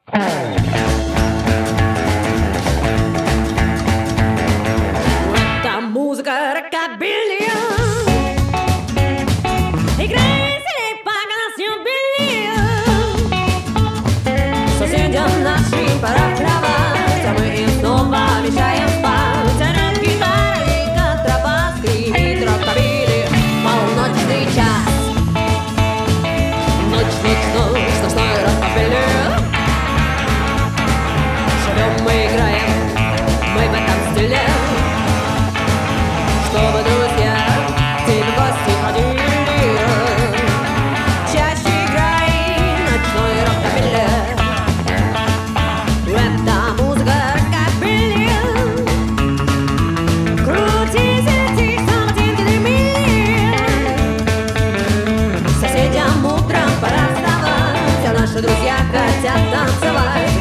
Это музыка рокобилия. Играй себе пока соседям нашим пора вставать, а мы им снова мешаем спать. Орёт гитара и контрабас, гремит рокобили, полночный час. Ночь, сплошной рокобили. Живем мы, играем, мы в этом стиле, чтобы друзья к тебе в гости ходили. Чаще играй ночной рокобили. Это музыка рокобили. Крутись, лети, самотинки дымили. Соседям утром пора вставать, а наши друзья хотят танцевать.